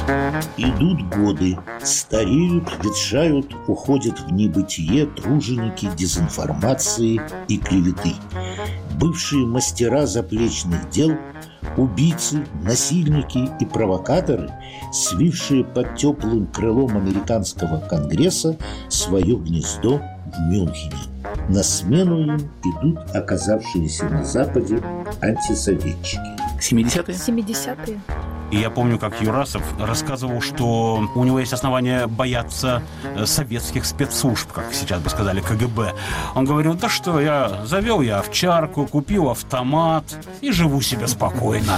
Идут годы, стареют, ветшают, уходят в небытие труженики дезинформации и клеветы. Бывшие мастера заплечных дел, убийцы, насильники и провокаторы, свившие под теплым крылом американского конгресса свое гнездо в Мюнхене. На смену им идут оказавшиеся на Западе антисоветчики. 70-е? 70-е. И я помню, как Юрасов рассказывал, что у него есть основания бояться советских спецслужб, как сейчас бы сказали, КГБ. Он говорил: да что, я завел овчарку, купил автомат и живу себе спокойно.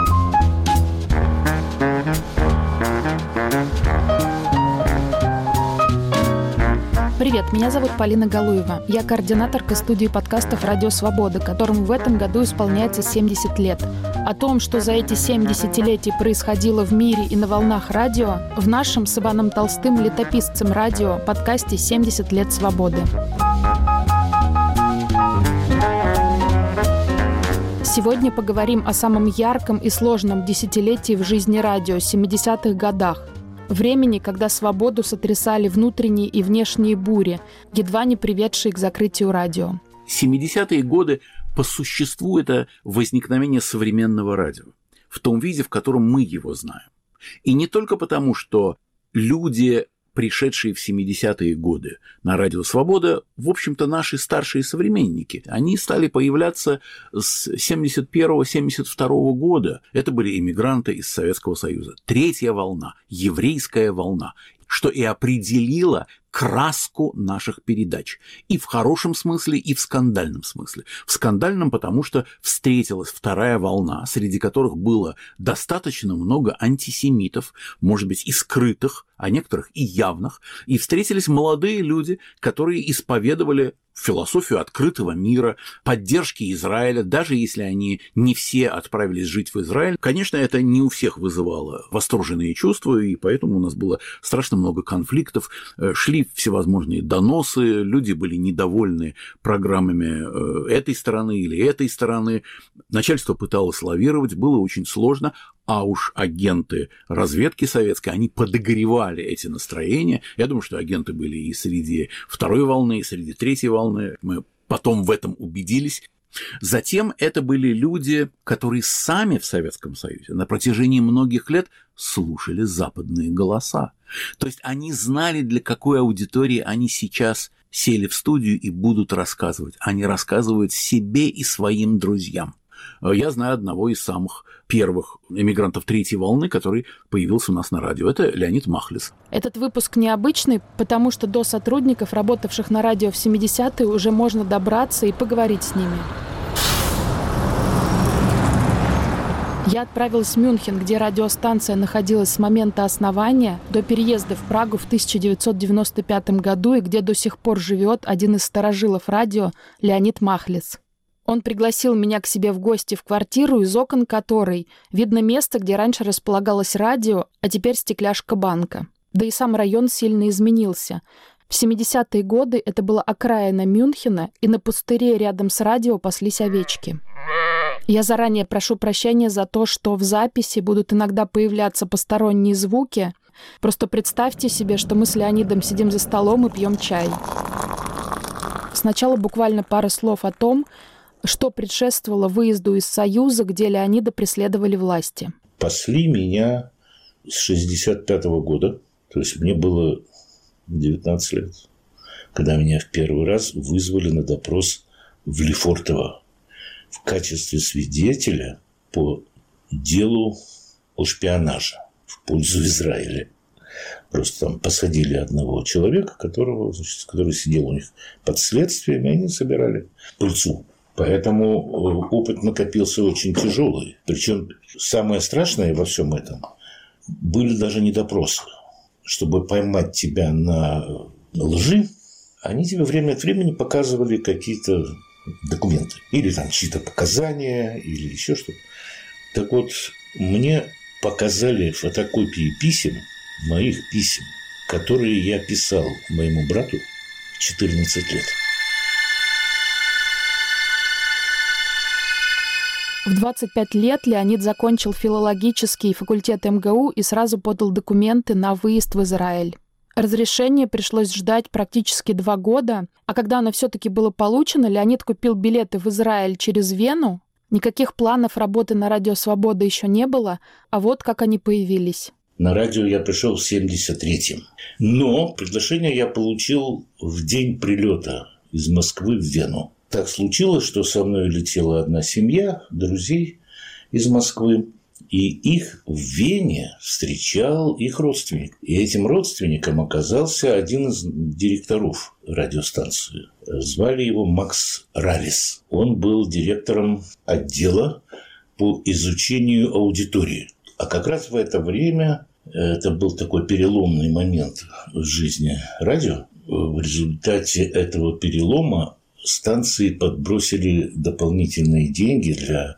Привет, меня зовут Полина Галуева. Я координаторка студии подкастов «Радио Свобода», которому в этом году исполняется 70 лет. О том, что за эти 7 десятилетий происходило в мире и на волнах радио, в нашем с Иваном Толстым летописцем радио подкасте «70 лет свободы». Сегодня поговорим о самом ярком и сложном десятилетии в жизни радио – 70-х годах. Времени, когда свободу сотрясали внутренние и внешние бури, едва не приведшие к закрытию радио. 70-е годы по существу это возникновение современного радио в том виде, в котором мы его знаем. И не только потому, что люди, пришедшие в 70-е годы на радио «Свобода», в общем-то, наши старшие современники. Они стали появляться с 71-72 года. Это были эмигранты из Советского Союза. Третья волна, еврейская волна, что и определило краску наших передач. И в хорошем смысле, и в скандальном смысле. В скандальном, потому что встретилась вторая волна, среди которых было достаточно много антисемитов, может быть, и скрытых, а некоторых и явных. И встретились молодые люди, которые исповедовали философию открытого мира, поддержки Израиля, даже если они не все отправились жить в Израиль. Конечно, это не у всех вызывало восторженные чувства, и поэтому у нас было страшно много конфликтов, шли всевозможные доносы, люди были недовольны программами этой стороны или этой стороны, начальство пыталось лавировать, было очень сложно, а уж агенты разведки советской, они подогревали эти настроения. Я думаю, что агенты были и среди второй волны, и среди третьей волны. Мы потом в этом убедились. Затем это были люди, которые сами в Советском Союзе на протяжении многих лет слушали западные голоса. То есть они знали, для какой аудитории они сейчас сели в студию и будут рассказывать. Они рассказывают себе и своим друзьям. Я знаю одного из самых первых эмигрантов третьей волны, который появился у нас на радио. Это Леонид Махлис. Этот выпуск необычный, потому что до сотрудников, работавших на радио в 70-е, уже можно добраться и поговорить с ними. Я отправилась в Мюнхен, где радиостанция находилась с момента основания до переезда в Прагу в 1995 году и где до сих пор живет один из старожилов радио Леонид Махлис. Он пригласил меня к себе в гости в квартиру, из окон которой видно место, где раньше располагалось радио, а теперь стекляшка банка. Да и сам район сильно изменился. В 70-е годы это была окраина Мюнхена, и на пустыре рядом с радио паслись овечки. Я заранее прошу прощения за то, что в записи будут иногда появляться посторонние звуки. Просто представьте себе, что мы с Леонидом сидим за столом и пьем чай. Сначала буквально пара слов о том, что предшествовало выезду из Союза, где Леонида преследовали власти. Пасли меня с 65-го года, то есть мне было 19 лет, когда меня в первый раз вызвали на допрос в Лефортово в качестве свидетеля по делу о шпионаже в пользу Израиля. Просто там посадили одного человека, который сидел у них под следствием, и они собирали пыльцу. Поэтому опыт накопился очень тяжелый. Причем самое страшное во всем этом были даже не допросы. Чтобы поймать тебя на лжи, они тебе время от времени показывали какие-то документы. Или там чьи-то показания, или еще что-то. Так вот, мне показали фотокопии писем, моих писем, которые я писал моему брату в 14 лет. В 25 лет Леонид закончил филологический факультет МГУ и сразу подал документы на выезд в Израиль. Разрешение пришлось ждать практически 2 года, а когда оно все-таки было получено, Леонид купил билеты в Израиль через Вену. Никаких планов работы на Радио Свобода еще не было, а вот как они появились. На радио я пришел в 73-м. Но приглашение я получил в день прилета из Москвы в Вену. Так случилось, что со мной летела одна семья друзей из Москвы, и их в Вене встречал их родственник. И этим родственником оказался один из директоров радиостанции. Звали его Макс Ралис. Он был директором отдела по изучению аудитории. А как раз в это время, это был такой переломный момент в жизни радио, в результате этого перелома станции подбросили дополнительные деньги для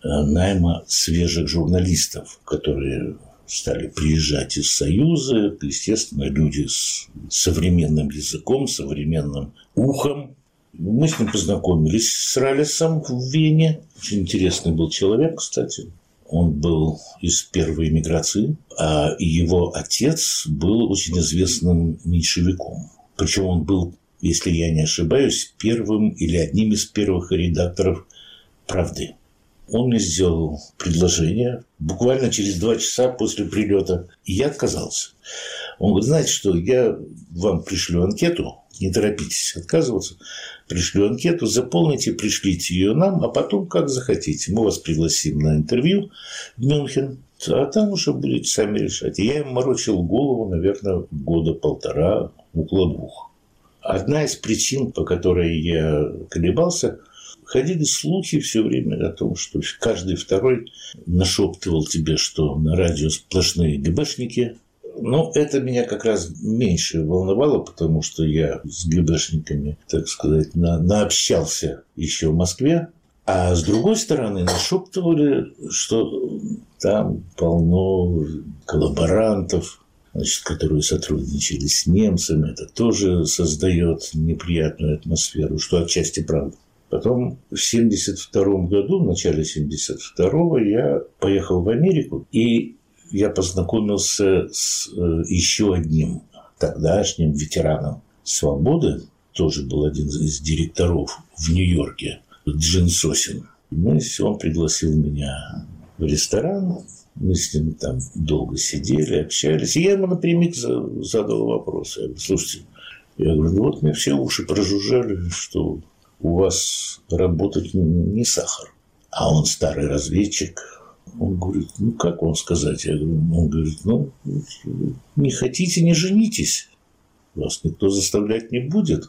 найма свежих журналистов, которые стали приезжать из Союза, естественно, люди с современным языком, современным ухом. Мы с ним познакомились с Ралисом в Вене. Очень интересный был человек, кстати. Он был из первой эмиграции, а его отец был очень известным меньшевиком. Причем он был, если я не ошибаюсь, первым или одним из первых редакторов «Правды». Он мне сделал предложение буквально через 2 часа после прилета, и я отказался. Он говорит: знаете что, я вам пришлю анкету, не торопитесь отказываться, пришлю анкету, заполните, пришлите ее нам, а потом как захотите. Мы вас пригласим на интервью в Мюнхен, а там уже будете сами решать. И я им морочил голову, наверное, 1-1.5 года, около 2. Одна из причин, по которой я колебался, ходили слухи все время о том, что каждый второй нашептывал тебе, что на радио сплошные ГБшники. Но это меня как раз меньше волновало, потому что я с ГБшниками, так сказать, наобщался еще в Москве. А с другой стороны, нашептывали, что там полно коллаборантов, значит, которые сотрудничали с немцами. Это тоже создает неприятную атмосферу, что отчасти правда. Потом в 1972 году, в начале 1972-го, я поехал в Америку, и я познакомился с еще одним тогдашним ветераном «Свободы», тоже был один из директоров в Нью-Йорке, Джин Сосин. Он пригласил меня в ресторан, мы с ним там долго сидели, общались, и я ему напрямик задал вопрос. Я говорю: слушайте, вот мне все уши прожужжали, что у вас работать не сахар. А он старый разведчик. Он говорит: как вам сказать? Он говорит: не хотите, не женитесь. Вас никто заставлять не будет.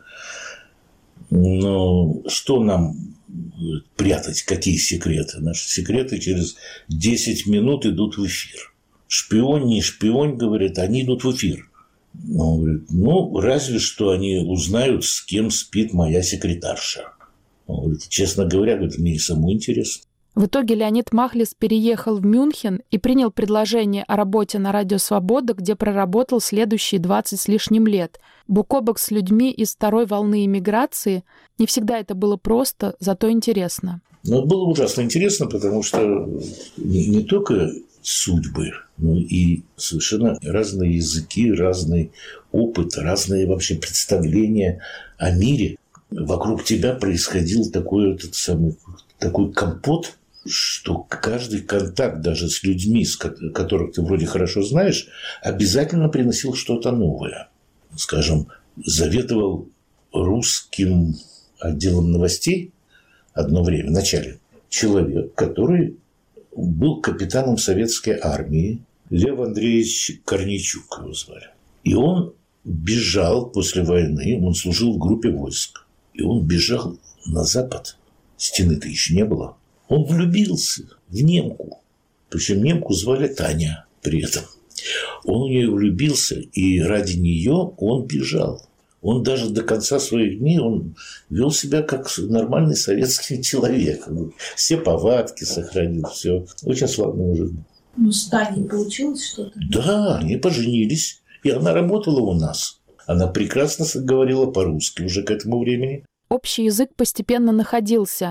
Но что нам прятать, какие секреты? Наши секреты через 10 минут идут в эфир. Шпион, не шпион, говорит, они идут в эфир. Он говорит: разве что они узнают, с кем спит моя секретарша. Он говорит: честно говоря, мне и самому интересно. В итоге Леонид Махлис переехал в Мюнхен и принял предложение о работе на Радио Свобода, где проработал следующие 20 с лишним лет. Бок о бок с людьми из второй волны эмиграции. Не всегда это было просто, зато интересно. Но было ужасно интересно, потому что не только судьбы, но и совершенно разные языки, разный опыт, разные вообще представления о мире. Вокруг тебя происходил такой компот, что каждый контакт даже с людьми, которых ты вроде хорошо знаешь, обязательно приносил что-то новое. Скажем, заведовал русским отделом новостей одно время, в начале, человек, который был капитаном советской армии, Лев Андреевич Корнейчук его звали. И он бежал после войны, он служил в группе войск, и он бежал на запад. Стены-то еще не было. Он влюбился в немку. Причем немку звали Таня при этом. Он в нее влюбился, и ради нее он бежал. Он даже до конца своих дней он вел себя как нормальный советский человек. Все повадки сохранил, все. Очень славный мужик. С Таней получилось что-то? Да, они поженились. И она работала у нас. Она прекрасно говорила по-русски уже к этому времени. Общий язык постепенно находился.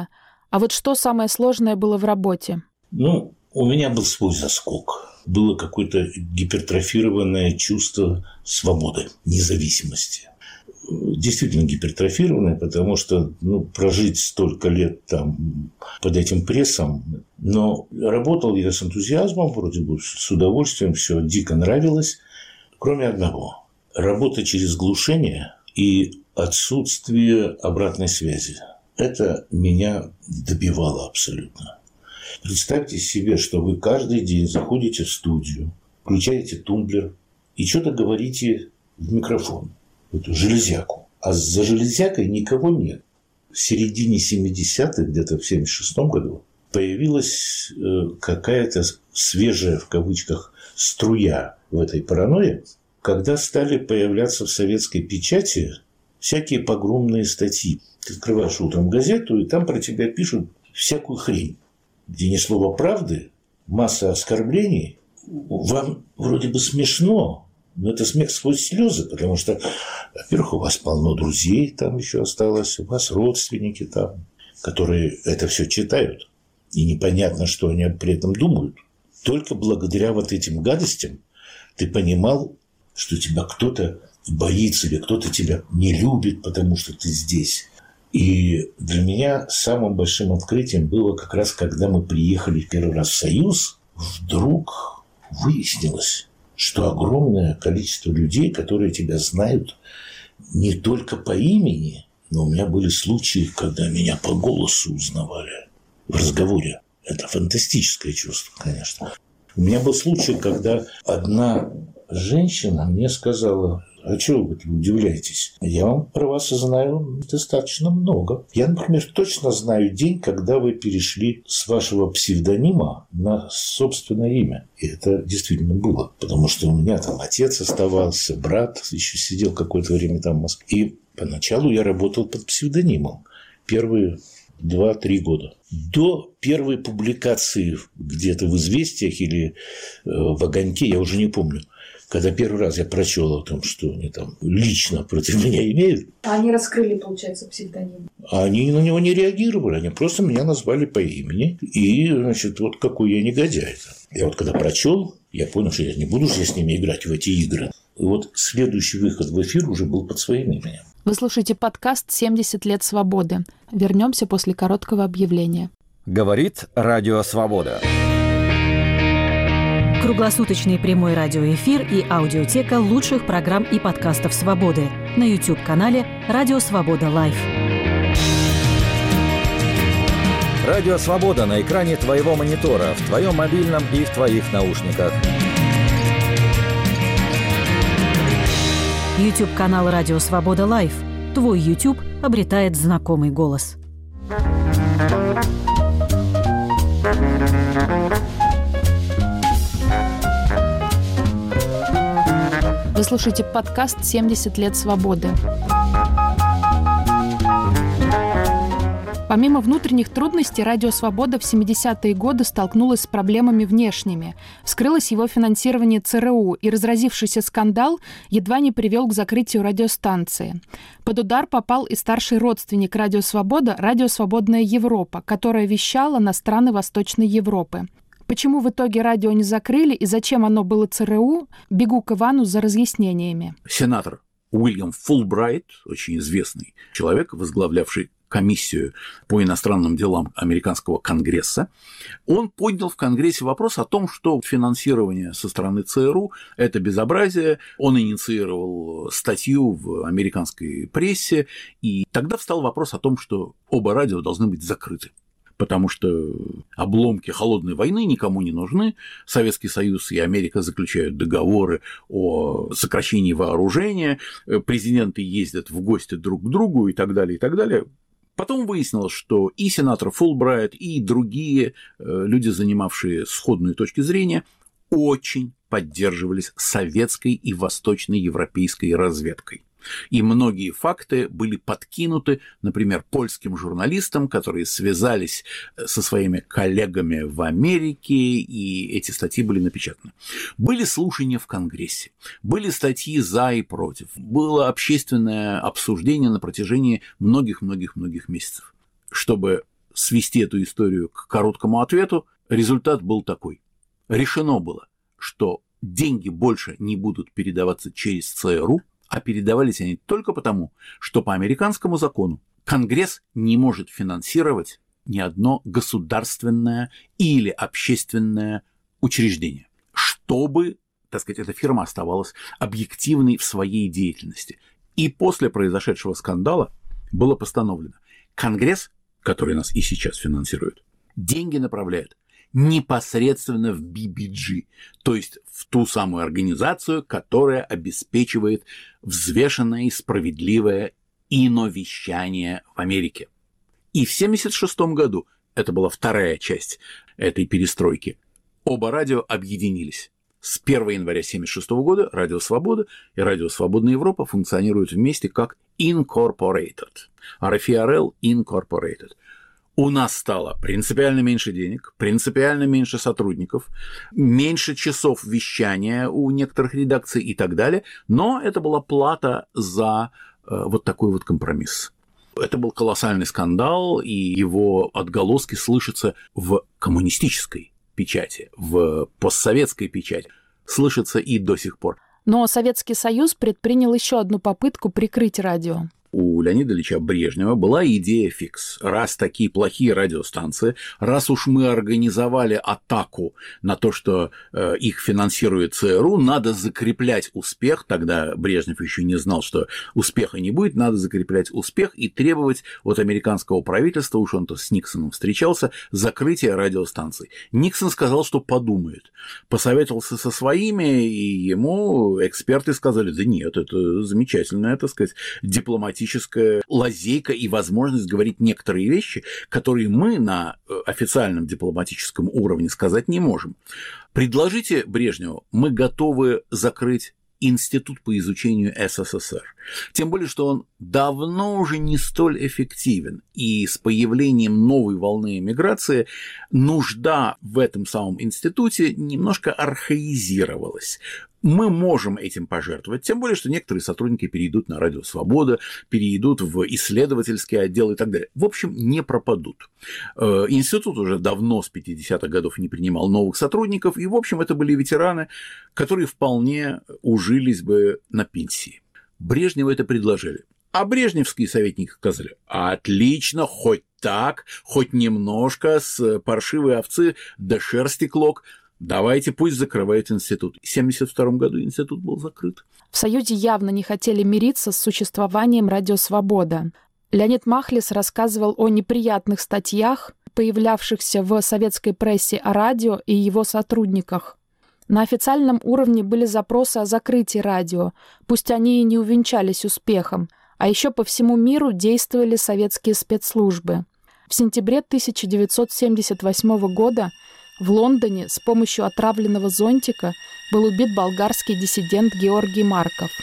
А вот что самое сложное было в работе? Ну, у меня был свой заскок. Было какое-то гипертрофированное чувство свободы, независимости. Действительно гипертрофированное, потому что прожить столько лет там под этим прессом. Но работал я с энтузиазмом, вроде бы с удовольствием, все дико нравилось, кроме одного. Работа через глушение и отсутствие обратной связи. Это меня добивало абсолютно. Представьте себе, что вы каждый день заходите в студию, включаете тумблер и что-то говорите в микрофон, в эту железяку. А за железякой никого нет. В середине 70-х, где-то в 76-м году, появилась какая-то свежая, в кавычках, струя в этой паранойе, когда стали появляться в советской печати всякие погромные статьи. Ты открываешь утром газету, и там про тебя пишут всякую хрень, где ни слова правды, масса оскорблений. Вам вроде бы смешно, но это смех сквозь слезы, потому что, во-первых, у вас полно друзей там еще осталось, у вас родственники там, которые это все читают, и непонятно, что они при этом думают. Только благодаря вот этим гадостям ты понимал, что тебя кто-то боится или кто-то тебя не любит, потому что ты здесь. И для меня самым большим открытием было как раз, когда мы приехали первый раз в Союз, вдруг выяснилось, что огромное количество людей, которые тебя знают не только по имени, но у меня были случаи, когда меня по голосу узнавали в разговоре. Это фантастическое чувство, конечно. У меня был случай, когда одна женщина мне сказала: а чего вы удивляетесь? Я вам про вас знаю достаточно много. Я, например, точно знаю день, когда вы перешли с вашего псевдонима на собственное имя. И это действительно было. Потому что у меня там отец оставался, брат еще сидел какое-то время там в Москве. И поначалу я работал под псевдонимом. Первые 2-3 года. До первой публикации где-то в «Известиях» или в «Огоньке», я уже не помню, когда первый раз я прочел о том, что они там лично против меня имеют. А они раскрыли, получается, псевдоним? Они на него не реагировали, они просто меня назвали по имени. И, значит, вот какой я негодяй. Я вот когда прочел, я понял, что я не буду же с ними играть в эти игры. И вот следующий выход в эфир уже был под своим именем. Вы слушаете подкаст «70 лет свободы». Вернемся после короткого объявления. Говорит Радио Свобода. Круглосуточный прямой радиоэфир и аудиотека лучших программ и подкастов «Свободы» на YouTube-канале «Радио Свобода Лайв». Радио Свобода на экране твоего монитора, в твоем мобильном и в твоих наушниках. YouTube-канал «Радио Свобода Лайв». Твой YouTube обретает знакомый голос. Вы слушаете подкаст «70 лет свободы». Помимо внутренних трудностей, Радио Свобода в 70-е годы столкнулась с проблемами внешними. Вскрылось его финансирование ЦРУ, и разразившийся скандал едва не привел к закрытию радиостанции. Под удар попал и старший родственник Радио Свобода, Радио Свободная Европа, которая вещала на страны Восточной Европы. Почему в итоге радио не закрыли и зачем оно было ЦРУ, бегу к Ивану за разъяснениями. Сенатор Уильям Фулбрайт, очень известный человек, возглавлявший комиссию по иностранным делам американского Конгресса, он поднял в Конгрессе вопрос о том, что финансирование со стороны ЦРУ – это безобразие. Он инициировал статью в американской прессе, и тогда встал вопрос о том, что оба радио должны быть закрыты. Потому что обломки холодной войны никому не нужны. Советский Союз и Америка заключают договоры о сокращении вооружения, президенты ездят в гости друг к другу и так далее, и так далее. Потом выяснилось, что и сенатор Фулбрайт, и другие люди, занимавшие сходную точку зрения, очень поддерживались советской и восточноевропейской разведкой. И многие факты были подкинуты, например, польским журналистам, которые связались со своими коллегами в Америке, и эти статьи были напечатаны. Были слушания в Конгрессе, были статьи за и против, было общественное обсуждение на протяжении многих-многих-многих месяцев. Чтобы свести эту историю к короткому ответу, результат был такой. Решено было, что деньги больше не будут передаваться через ЦРУ, а передавались они только потому, что по американскому закону Конгресс не может финансировать ни одно государственное или общественное учреждение, чтобы, так сказать, эта фирма оставалась объективной в своей деятельности. И после произошедшего скандала было постановлено: Конгресс, который нас и сейчас финансирует, деньги направляет непосредственно в BBG, то есть в ту самую организацию, которая обеспечивает взвешенное и справедливое иновещание в Америке. И в 1976 году, это была вторая часть этой перестройки, оба радио объединились. С 1 января 1976 года Радио Свобода и Радио Свободная Европа функционируют вместе как Incorporated. RFRL Incorporated. У нас стало принципиально меньше денег, принципиально меньше сотрудников, меньше часов вещания у некоторых редакций и так далее, но это была плата за вот такой вот компромисс. Это был колоссальный скандал, и его отголоски слышатся в коммунистической печати, в постсоветской печати, слышатся и до сих пор. Но Советский Союз предпринял еще одну попытку прикрыть радио. У Леонида Ильича Брежнева была идея фикс. Раз такие плохие радиостанции, раз уж мы организовали атаку на то, что их финансирует ЦРУ, надо закреплять успех. Тогда Брежнев еще не знал, что успеха не будет. Надо закреплять успех и требовать от американского правительства, уж он-то с Никсоном встречался, закрытия радиостанций. Никсон сказал, что подумает. Посоветовался со своими, и ему эксперты сказали: да нет, это замечательная, так сказать, дипломатическая лазейка и возможность говорить некоторые вещи, которые мы на официальном дипломатическом уровне сказать не можем. Предложите Брежневу, мы готовы закрыть Институт по изучению СССР. Тем более, что он давно уже не столь эффективен. И с появлением новой волны эмиграции нужда в этом самом институте немножко архаизировалась. Мы можем этим пожертвовать, тем более, что некоторые сотрудники перейдут на Радио Свобода, перейдут в исследовательский отдел и так далее. В общем, не пропадут. Институт уже давно, с 50-х годов, не принимал новых сотрудников, и, в общем, это были ветераны, которые вполне ужились бы на пенсии. Брежневу это предложили. А брежневские советники сказали: отлично, хоть так, хоть немножко, с паршивой овцы до шерсти клок. Давайте, пусть закрывает институт. В 1972 году институт был закрыт. В Союзе явно не хотели мириться с существованием Радио Свобода. Леонид Махлис рассказывал о неприятных статьях, появлявшихся в советской прессе о радио и его сотрудниках. На официальном уровне были запросы о закрытии радио, пусть они и не увенчались успехом, а еще по всему миру действовали советские спецслужбы. В сентябре 1978 года в Лондоне с помощью отравленного зонтика был убит болгарский диссидент Георгий Марков.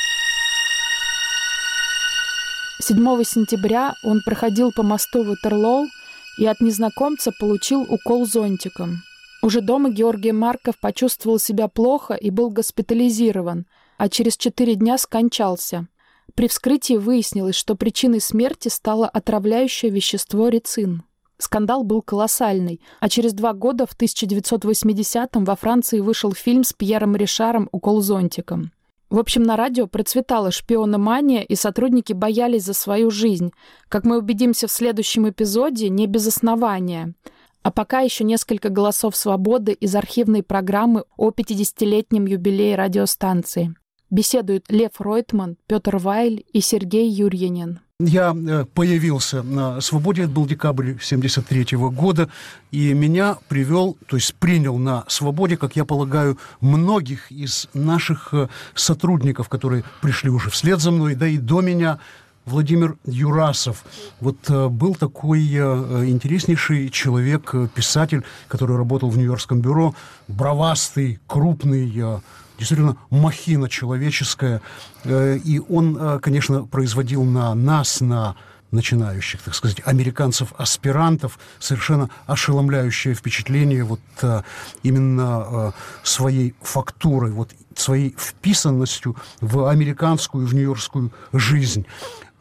7 сентября он проходил по мосту Ватерлоу и от незнакомца получил укол зонтиком. Уже дома Георгий Марков почувствовал себя плохо и был госпитализирован, а через 4 дня скончался. При вскрытии выяснилось, что причиной смерти стало отравляющее вещество рицин. Скандал был колоссальный, а через 2 года, в 1980-м, во Франции вышел фильм с Пьером Ришаром «Укол зонтиком». В общем, на радио процветала шпиономания, и сотрудники боялись за свою жизнь. Как мы убедимся в следующем эпизоде, не без основания. А пока еще несколько голосов свободы из архивной программы о 50-летнем юбилее радиостанции. Беседуют Лев Ройтман, Петр Вайль и Сергей Юрьянин. Я появился на «Свободе», это был декабрь 1973 года, и меня принял на «Свободе», как я полагаю, многих из наших сотрудников, которые пришли уже вслед за мной, да и до меня, Владимир Юрасов. Вот был такой интереснейший человек, писатель, который работал в Нью-Йоркском бюро, бровастый, крупный, действительно махина человеческая. И он, конечно, производил на нас, на начинающих, так сказать, американцев-аспирантов совершенно ошеломляющее впечатление вот именно своей фактурой, вот своей вписанностью в американскую, в нью-йоркскую жизнь.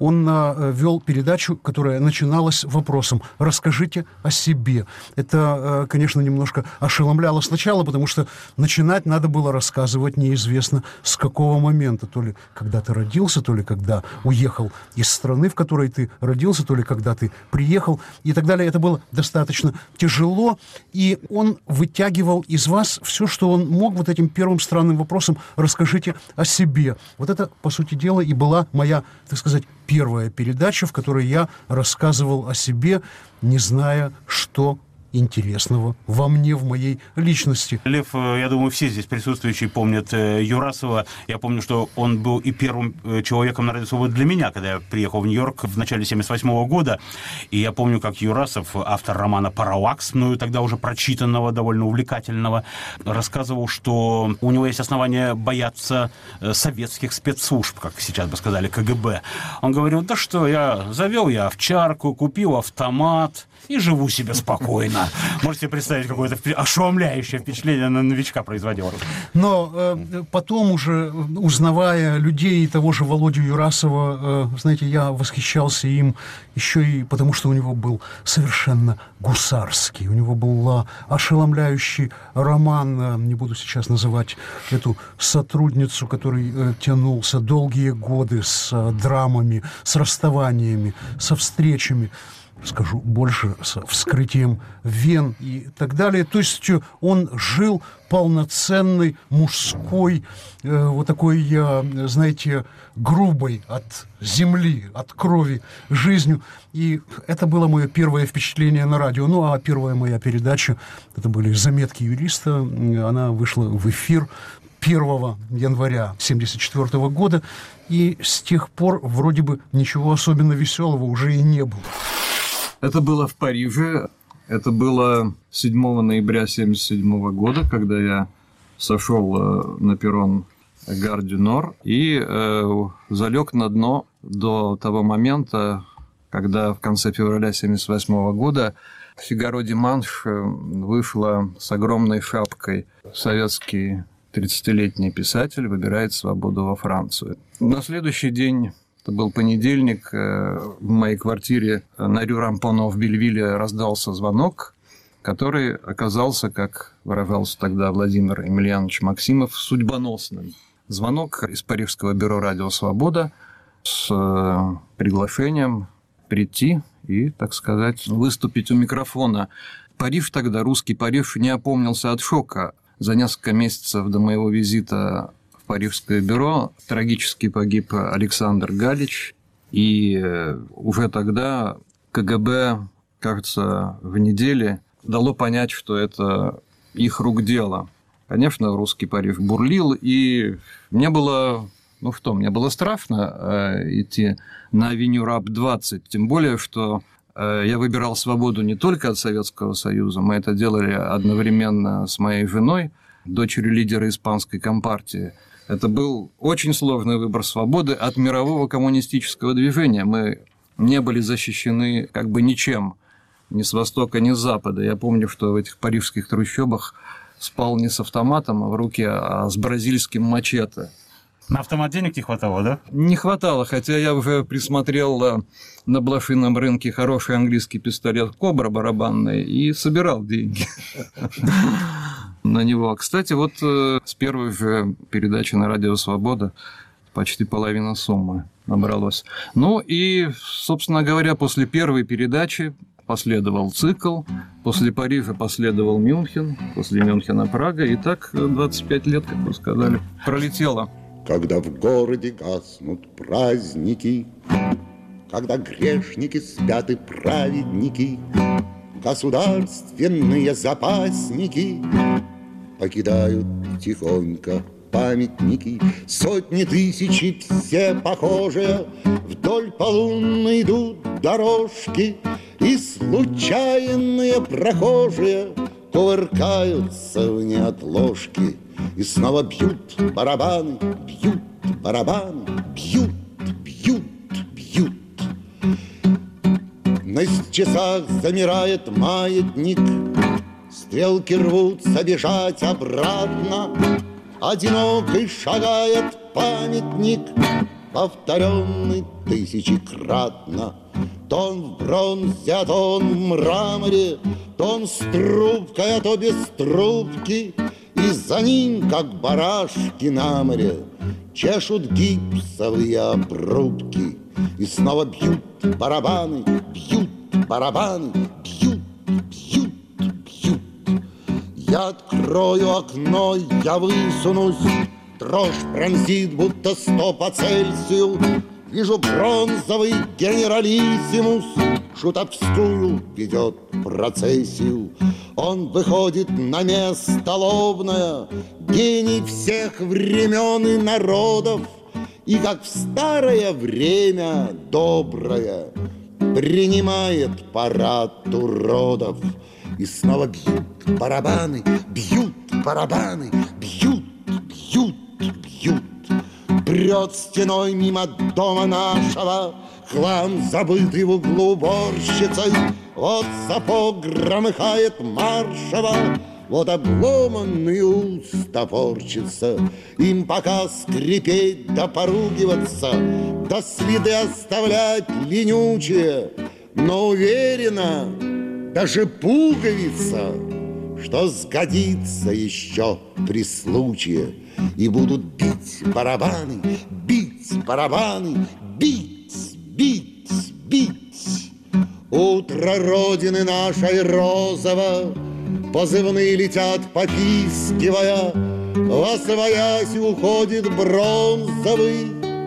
он вел передачу, которая начиналась вопросом «Расскажите о себе». Это, конечно, немножко ошеломляло сначала, потому что начинать надо было рассказывать неизвестно с какого момента. То ли когда ты родился, то ли когда уехал из страны, в которой ты родился, то ли когда ты приехал и так далее. Это было достаточно тяжело, и он вытягивал из вас все, что он мог вот этим первым странным вопросом «Расскажите о себе». Вот это, по сути дела, и была моя, так сказать, первая передача, в которой я рассказывал о себе, не зная, что интересного во мне, в моей личности. Лев, я думаю, все здесь присутствующие помнят Юрасова. Я помню, что он был и первым человеком на Радио Свобода для меня, когда я приехал в Нью-Йорк в начале 1978 года. И я помню, как Юрасов, автор романа «Параллакс», мною тогда уже прочитанного, довольно увлекательного, рассказывал, что у него есть основания бояться советских спецслужб, как сейчас бы сказали, КГБ. Он говорил, да что, завел я овчарку, купил автомат и живу себе спокойно. Можете представить, какое-то ошеломляющее впечатление на новичка производил. Но потом уже, узнавая людей, того же Володю Юрасова, знаете, я восхищался им еще и потому, что у него был совершенно гусарский. У него был ошеломляющий роман, не буду сейчас называть эту сотрудницу, который тянулся долгие годы с драмами, с расставаниями, со встречами. Скажу больше, с вскрытием вен и так далее. То есть он жил полноценной мужской, вот такой, знаете, грубой от земли, от крови жизнью. И это было мое первое впечатление на радио. Ну, а первая моя передача, это были «Заметки юриста». Она вышла в эфир 1 января 1974 года. И с тех пор вроде бы ничего особенно веселого уже и не было. Это было в Париже. Это было 7 ноября 1977 года, когда я сошел на перрон Гар-дю-Нор и залег на дно до того момента, когда в конце февраля 1978 года «Фигаро Диманш» вышла с огромной шапкой. Советский 30-летний писатель выбирает свободу во Францию. На следующий день... Это был понедельник, в моей квартире на Рю Рампоно в Бельвилле раздался звонок, который оказался, как выражался тогда Владимир Емельянович Максимов, судьбоносным. Звонок из Парижского бюро «Радио Свобода» с приглашением прийти и, так сказать, выступить у микрофона. Париж тогда, русский Париж, не опомнился от шока. За несколько месяцев до моего визита в Парижское бюро трагически погиб Александр Галич, и уже тогда КГБ, кажется, в неделе дало понять, что это их рук дело. Конечно, русский Париж бурлил, и мне было, мне было страшно идти на авеню Раб-20, тем более, что я выбирал свободу не только от Советского Союза, мы это делали одновременно с моей женой, дочерью лидера испанской компартии. Это был очень сложный выбор свободы от мирового коммунистического движения. Мы не были защищены как бы ничем, ни с востока, ни с запада. Я помню, что в этих парижских трущобах спал не с автоматом в руке, а с бразильским мачете. На автомат денег не хватало, да? Не хватало, хотя я уже присмотрел на блошином рынке хороший английский пистолет «Кобра» барабанный и собирал деньги на него. Кстати, вот с первой же передачи на Радио Свобода почти половина суммы набралось. Ну и, собственно говоря, после первой передачи последовал цикл, после Парижа последовал Мюнхен, после Мюнхена Прага, и так 25 лет, как вы сказали, пролетело. Когда в городе гаснут праздники, когда грешники спят и праведники, государственные запасники покидают тихонько памятники. Сотни тысяч, все похожие, вдоль по лунной идут дорожки, и случайные прохожие кувыркаются в неотложке. И снова бьют барабаны, бьют барабаны, бьют, бьют, бьют. На часах замирает маятник, стрелки рвутся бежать обратно. Одинокий шагает памятник, повторенный тысячекратно. То он в бронзе, а то он в мраморе, то он с трубкой, а то без трубки, и за ним, как барашки на море, чешут гипсовые обрубки. И снова бьют барабаны, бьют барабаны, бьют, бьют, бьют. Я открою окно, я высунусь, дрожь пронзит, будто 100 по Цельсию. Вижу бронзовый генералиссимус, шутовскую ведет процессию. Он выходит на место лобное, гений всех времен и народов, и, как в старое время доброе, принимает парад уродов. И снова бьют барабаны, бьют барабаны, бьют, бьют, бьют. Прет стеной мимо дома нашего хлам, забытый в углу уборщицей. Вот сапог громыхает маршево, вот обломанный ус топорчится. Им пока скрипеть да поругиваться, да следы оставлять ленючие. Но уверена, даже пуговица, что сгодится еще при случае. И будут бить барабаны, бить барабаны, бить, бить, бить. Утро Родины нашей розово, позывные летят, попискивая, восвоясь уходит бронзовый.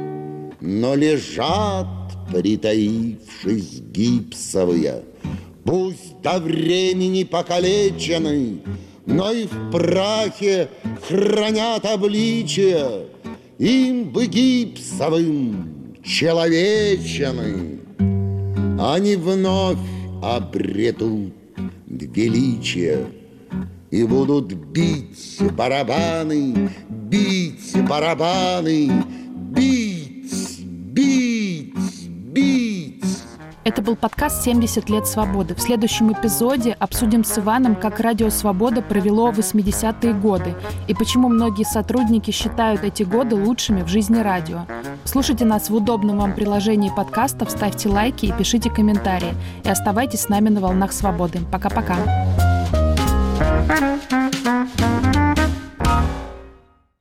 Но лежат, притаившись, гипсовые, пусть до времени покалечены, но и в прахе хранят обличие. Им бы гипсовым человечены, они вновь обретут величие и будут бить барабаны, бить барабаны, бить, бить, бить. Это был подкаст «70 лет свободы». В следующем эпизоде обсудим с Иваном, как Радио Свобода провело 80-е годы и почему многие сотрудники считают эти годы лучшими в жизни радио. Слушайте нас в удобном вам приложении подкастов, ставьте лайки и пишите комментарии. И оставайтесь с нами на волнах свободы. Пока-пока.